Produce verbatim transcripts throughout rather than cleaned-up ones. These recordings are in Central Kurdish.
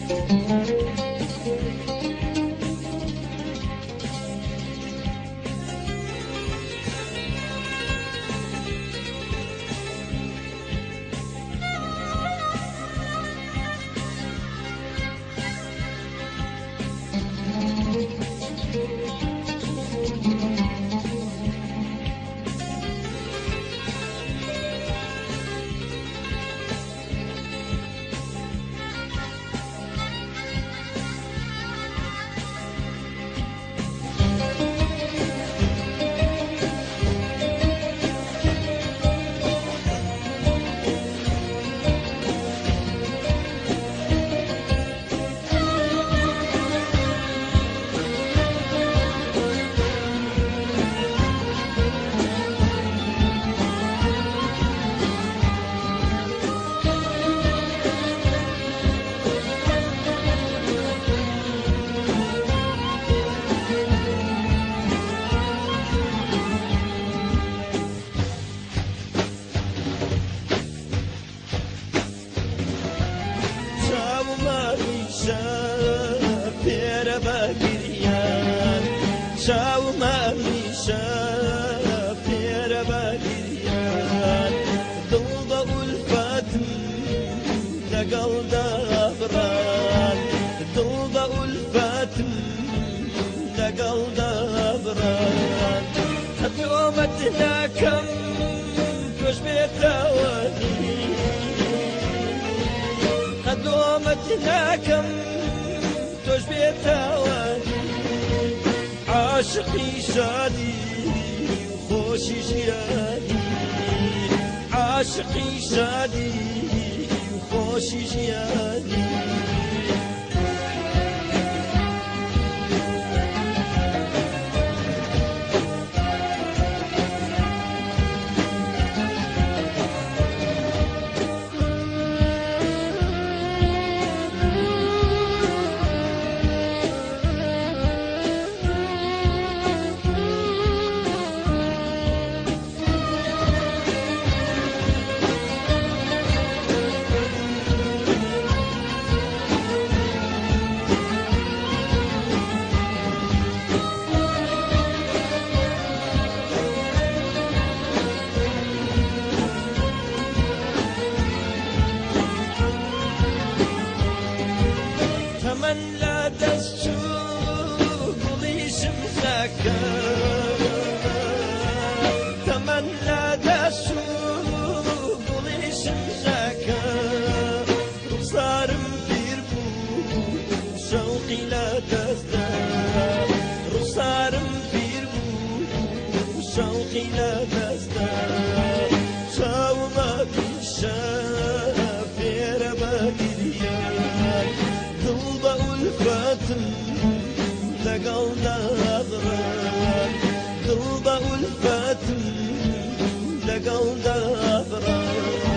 شاو ماميشا بيرا باقريان ضوضاء الفاتم لقل دابران ضوضاء الفاتم لقل دابران حتومتنا كم كوش بيتاواني حتومتنا كم كوش بيتاواني عاشقي شادي وخوشي جياني عاشقي شادي وخوشي جياني من لا تسوق لي شمسك تمن لا تسوق لي شمسك رخصار مديربو شوقي لا تزداد رخصار مديربو شوقي لا تزداد شاوما بالشاف في رباك ضوضاء الفاتم لقل دابران ضوضاء الفاتم لقل دابران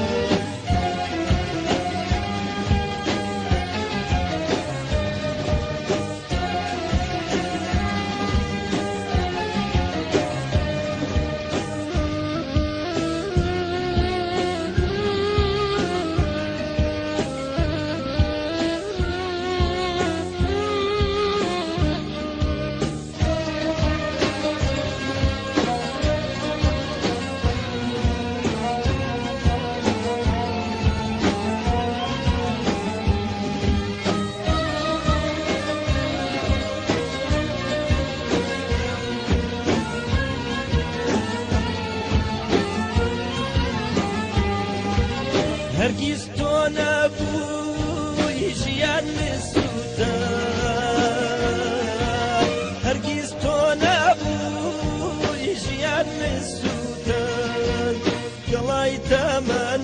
هرگز تو نبوی ژیان سوودان هرگز تو نبوی ژیان سوودان گڵای تامان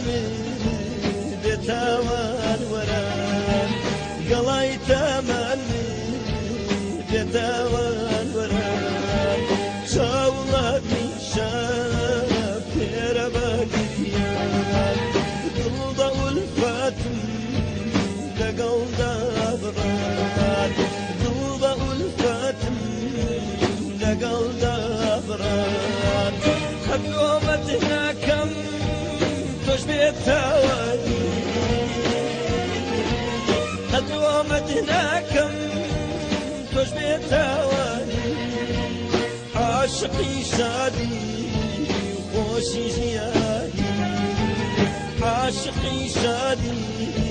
بێتاوان وەران گڵای تامان بێتاوان وەران چاوڵاتی شەپ پێرە بەگریان ضوضاء الفاتم لقل دابران ضوضاء الفاتم لقل دابران خدومتنا كم تشبه التواني خدومتنا دناكم توش بيتاواني عاشقي شادي خوشي جيادي عاشقي شادي